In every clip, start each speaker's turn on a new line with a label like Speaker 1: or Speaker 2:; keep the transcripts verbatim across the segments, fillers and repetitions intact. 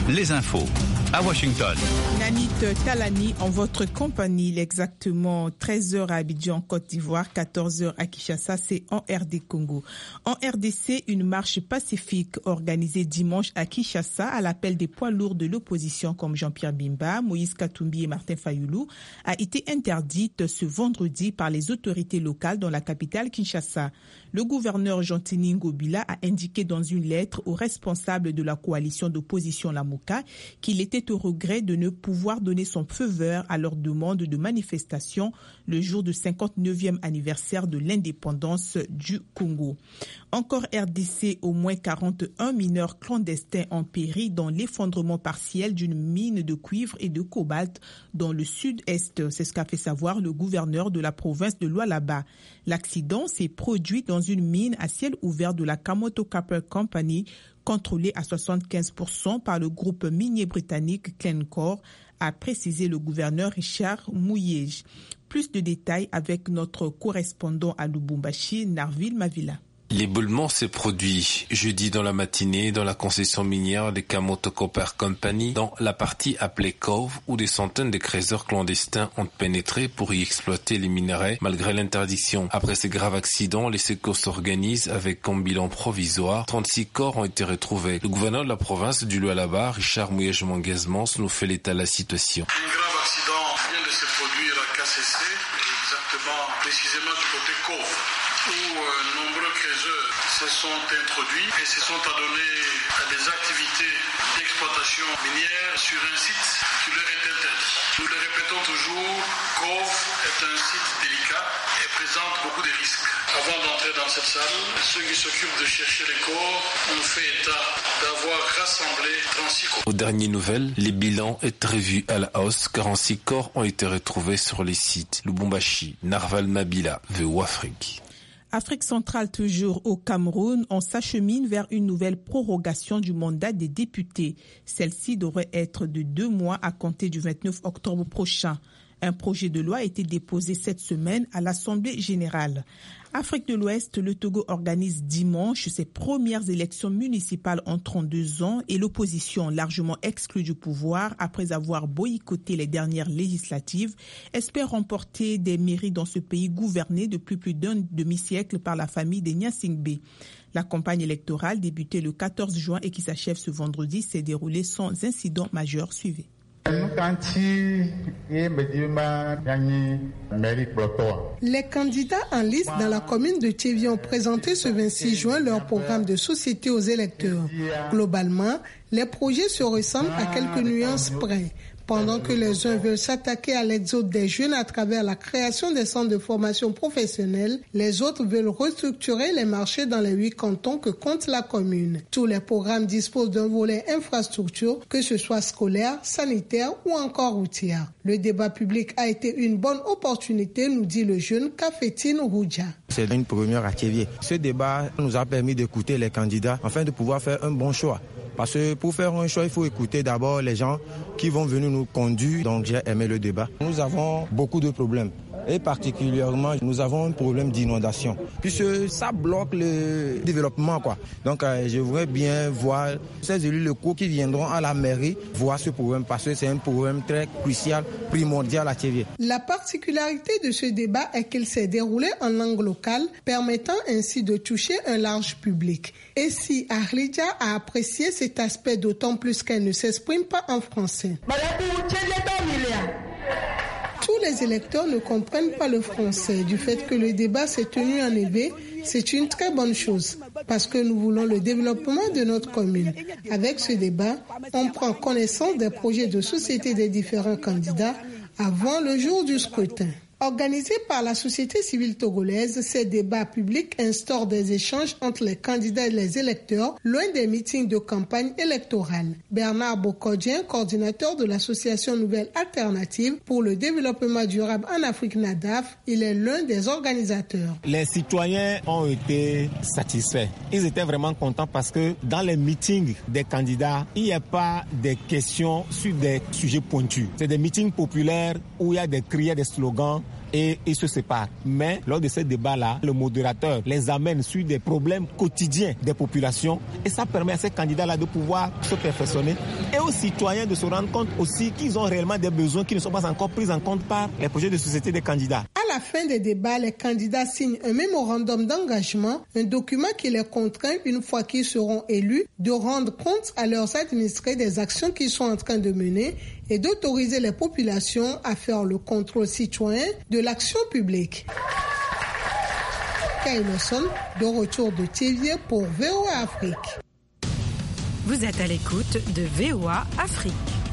Speaker 1: les infos à Washington.
Speaker 2: Nanit Talani en votre compagnie, il est exactement treize heures à Abidjan, Côte d'Ivoire, quatorze heures à Kinshasa, c'est en R D Congo. En R D C, une marche pacifique organisée dimanche à Kinshasa à l'appel des poids lourds de l'opposition comme Jean-Pierre Bimba, Moïse Katumbi et Martin Fayoulou a été interdite ce vendredi par les autorités locales dans la capitale Kinshasa. Le gouverneur Jean-Tini Ngobila a indiqué dans une lettre aux responsables de la coalition d'opposition Lamuka qu'il était au regret de ne pouvoir donner son feu vert à leur demande de manifestation le jour du cinquante-neuvième anniversaire de l'indépendance du Congo. Encore R D C, au moins quarante et un mineurs clandestins ont péri dans l'effondrement partiel d'une mine de cuivre et de cobalt dans le sud-est. C'est ce qu'a fait savoir le gouverneur de la province de Lualaba. L'accident s'est produit dans une mine à ciel ouvert de la Kamoto Copper Company, contrôlée à soixante-quinze pour cent par le groupe minier britannique Glencore, a précisé le gouverneur Richard Mouyej. Plus de détails avec notre correspondant à Lubumbashi, Narville Mavila.
Speaker 3: L'éboulement s'est produit jeudi dans la matinée dans la concession minière des Kamoto Copper Company, dans la partie appelée Cove, où des centaines de creuseurs clandestins ont pénétré pour y exploiter les minerais malgré l'interdiction. Après ces graves accidents, les secours s'organisent avec comme bilan provisoire. trente-six corps ont été retrouvés. Le gouverneur de la province du Lualaba, Richard Mouyej Manguezmans, nous fait l'état de la situation.
Speaker 4: Un grave accident vient de se produire à K C C, exactement précisément du côté Cove, où euh, nombreux creuseurs se sont introduits et se sont adonnés à des activités d'exploitation minière sur un site qui leur est interdit. Nous le répétons toujours, Cove est un site délicat et présente beaucoup de risques. Avant d'entrer dans cette salle, ceux qui s'occupent de chercher les corps ont fait état d'avoir rassemblé trente-six corps.
Speaker 3: Aux dernières nouvelles, les bilans est revu à la hausse. quarante-six corps ont été retrouvés sur les sites. Lubumbashi, Narval Mabila, V O Afrique.
Speaker 2: Afrique centrale toujours au Cameroun, on s'achemine vers une nouvelle prorogation du mandat des députés. Celle-ci devrait être de deux mois à compter du vingt-neuf octobre prochain. Un projet de loi a été déposé cette semaine à l'Assemblée générale. Afrique de l'Ouest, le Togo organise dimanche ses premières élections municipales en trente-deux ans et l'opposition, largement exclue du pouvoir après avoir boycotté les dernières législatives, espère remporter des mairies dans ce pays gouverné depuis plus d'un demi-siècle par la famille des Nyasingbe. La campagne électorale débutée le quatorze juin et qui s'achève ce vendredi s'est déroulée sans incident majeur. Suivez.
Speaker 5: Les candidats en liste dans la commune de Tchévi ont présenté ce vingt-six juin leur programme de société aux électeurs. Globalement, les projets se ressemblent à quelques nuances près. Pendant que les uns veulent s'attaquer à l'exode des jeunes à travers la création des centres de formation professionnelle, les autres veulent restructurer les marchés dans les huit cantons que compte la commune. Tous les programmes disposent d'un volet infrastructure, que ce soit scolaire, sanitaire ou encore routière. Le débat public a été une bonne opportunité, nous dit le jeune Kafetine Rouja.
Speaker 6: C'est une première à Tchévi. Ce débat nous a permis d'écouter les candidats afin de pouvoir faire un bon choix. Parce que pour faire un choix, il faut écouter d'abord les gens qui vont venir nous conduire. Donc j'ai aimé le débat. Nous avons beaucoup de problèmes. Et particulièrement, nous avons un problème d'inondation. Puisque ça bloque le développement, quoi. Donc euh, je voudrais bien voir ces élus locaux qui viendront à la mairie voir ce problème. Parce que c'est un problème très crucial, primordial à Tchévi.
Speaker 5: La particularité de ce débat est qu'il s'est déroulé en langue locale, permettant ainsi de toucher un large public. Et si Arlidja a apprécié cet aspect d'autant plus qu'elle ne s'exprime pas en français. Tous les électeurs ne comprennent pas le français. Du fait que le débat s'est tenu en Évé, c'est une très bonne chose parce que nous voulons le développement de notre commune. Avec ce débat, on prend connaissance des projets de société des différents candidats avant le jour du scrutin. Organisé par la société civile togolaise, ces débats publics instaurent des échanges entre les candidats et les électeurs, loin des meetings de campagne électorale. Bernard Bokodien, coordinateur de l'association Nouvelle Alternative pour le développement durable en Afrique NADAF, il est l'un des organisateurs.
Speaker 7: Les citoyens ont été satisfaits. Ils étaient vraiment contents parce que dans les meetings des candidats, il n'y a pas des questions sur des sujets pointus. C'est des meetings populaires où il y a des cris, des slogans. et ils se séparent. Mais lors de ces débats-là, le modérateur les amène sur des problèmes quotidiens des populations et ça permet à ces candidats-là de pouvoir se perfectionner et aux citoyens de se rendre compte aussi qu'ils ont réellement des besoins qui ne sont pas encore pris en compte par les projets de société des candidats.
Speaker 5: À la fin des débats, les candidats signent un mémorandum d'engagement, un document qui les contraint, une fois qu'ils seront élus, de rendre compte à leurs administrés des actions qu'ils sont en train de mener et d'autoriser les populations à faire le contrôle citoyen de l'action publique. Kainosson, de retour de Thiviers pour V O A Afrique.
Speaker 8: Vous êtes à l'écoute de V O A Afrique.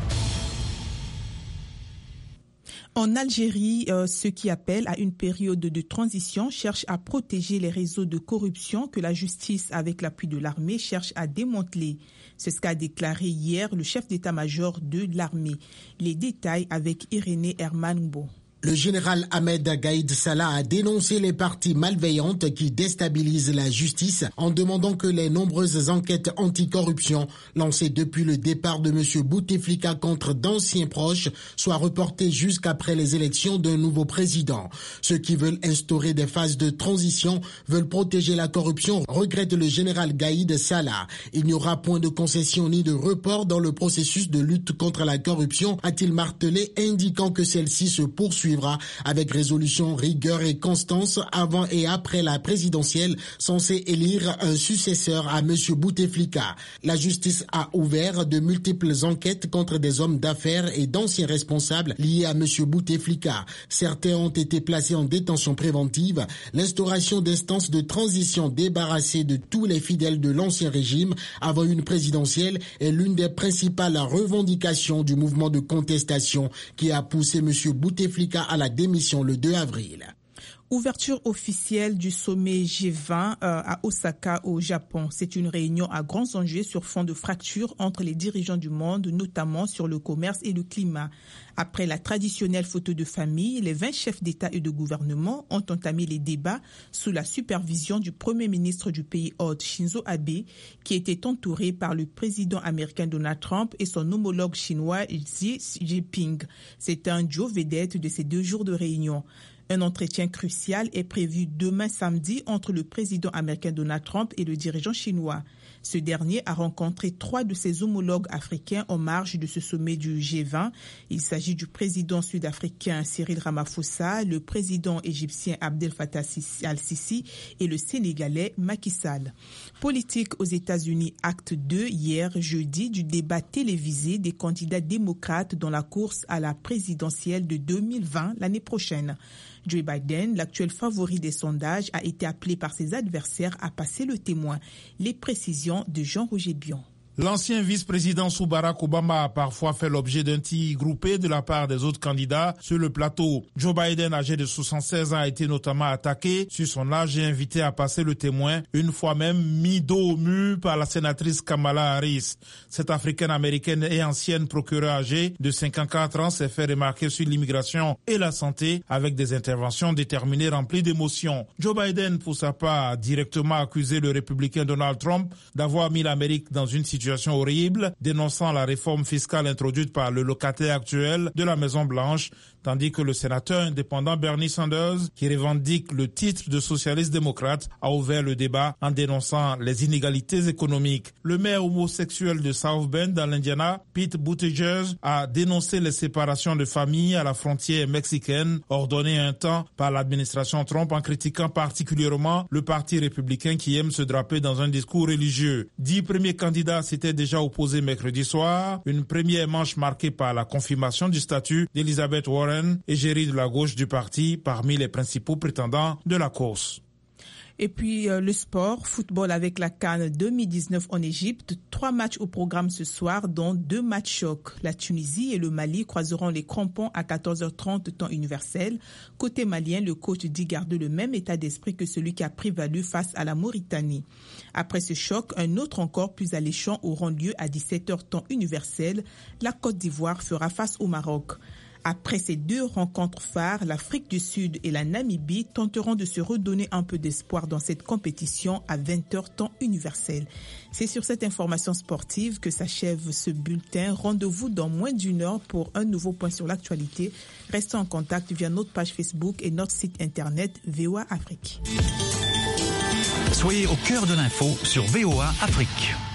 Speaker 2: En Algérie, euh, ceux qui appellent à une période de transition cherchent à protéger les réseaux de corruption que la justice, avec l'appui de l'armée, cherche à démanteler. C'est ce qu'a déclaré hier le chef d'état-major de l'armée. Les détails avec Irénée Hermanbo.
Speaker 9: Le général Ahmed Gaïd Salah a dénoncé les parties malveillantes qui déstabilisent la justice en demandant que les nombreuses enquêtes anticorruption lancées depuis le départ de M. Bouteflika contre d'anciens proches soient reportées jusqu'après les élections d'un nouveau président. Ceux qui veulent instaurer des phases de transition veulent protéger la corruption, regrette le général Gaïd Salah. Il n'y aura point de concession ni de report dans le processus de lutte contre la corruption, a-t-il martelé, indiquant que celle-ci se poursuit avec résolution, rigueur et constance avant et après la présidentielle, censée élire un successeur à M. Bouteflika. La justice a ouvert de multiples enquêtes contre des hommes d'affaires et d'anciens responsables liés à M. Bouteflika. Certains ont été placés en détention préventive. L'instauration d'instances de transition débarrassées de tous les fidèles de l'ancien régime avant une présidentielle est l'une des principales revendications du mouvement de contestation qui a poussé M. Bouteflika à la démission le deux avril.
Speaker 2: Ouverture officielle du sommet G vingt euh, à Osaka au Japon. C'est une réunion à grands enjeux sur fond de fractures entre les dirigeants du monde, notamment sur le commerce et le climat. Après la traditionnelle photo de famille, les vingt chefs d'État et de gouvernement ont entamé les débats sous la supervision du Premier ministre du pays hôte Shinzo Abe, qui était entouré par le président américain Donald Trump et son homologue chinois Xi Jinping. C'est un duo vedette de ces deux jours de réunion. Un entretien crucial est prévu demain samedi entre le président américain Donald Trump et le dirigeant chinois. Ce dernier a rencontré trois de ses homologues africains en marge de ce sommet du G vingt. Il s'agit du président sud-africain Cyril Ramaphosa, le président égyptien Abdel Fattah al-Sisi et le sénégalais Macky Sall. Politique aux États-Unis, acte deux, hier jeudi, du débat télévisé des candidats démocrates dans la course à la présidentielle de deux mille vingt l'année prochaine. Joe Biden, l'actuel favori des sondages, a été appelé par ses adversaires à passer le témoin. Les précisions de Jean-Roger Bion.
Speaker 10: L'ancien vice-président sous Barack Obama a parfois fait l'objet d'un tir groupé de la part des autres candidats sur le plateau. Joe Biden, âgé de soixante-seize ans, a été notamment attaqué sur son âge et invité à passer le témoin, une fois même mis dos au mur par la sénatrice Kamala Harris. Cette africaine-américaine et ancienne procureure âgée de cinquante-quatre ans s'est fait remarquer sur l'immigration et la santé avec des interventions déterminées remplies d'émotions. Joe Biden, pour sa part, a directement accusé le républicain Donald Trump d'avoir mis l'Amérique dans une situation situation horrible, dénonçant la réforme fiscale introduite par le locataire actuel de la Maison-Blanche, tandis que le sénateur indépendant Bernie Sanders, qui revendique le titre de socialiste-démocrate, a ouvert le débat en dénonçant les inégalités économiques. Le maire homosexuel de South Bend, dans l'Indiana, Pete Buttigieg, a dénoncé les séparations de familles à la frontière mexicaine, ordonnées un temps par l'administration Trump, en critiquant particulièrement le parti républicain qui aime se draper dans un discours religieux. Dix premiers candidats s'étaient déjà opposés mercredi soir, une première manche marquée par la confirmation du statut d'Elizabeth Warren, égérie de la gauche du parti, parmi les principaux prétendants de la course.
Speaker 2: Et puis euh, le sport, football avec la CAN deux mille dix-neuf en Égypte. Trois matchs au programme ce soir, dont deux matchs chocs. La Tunisie et le Mali croiseront les crampons à quatorze heures trente temps universel. Côté malien, le coach dit garder le même état d'esprit que celui qui a prévalu face à la Mauritanie. Après ce choc, un autre encore plus alléchant aura lieu à dix-sept heures temps universel. La Côte d'Ivoire fera face au Maroc. Après ces deux rencontres phares, l'Afrique du Sud et la Namibie tenteront de se redonner un peu d'espoir dans cette compétition à vingt heures temps universel. C'est sur cette information sportive que s'achève ce bulletin. Rendez-vous dans moins d'une heure pour un nouveau point sur l'actualité. Restez en contact via notre page Facebook et notre site internet V O A Afrique.
Speaker 1: Soyez au cœur de l'info sur V O A Afrique.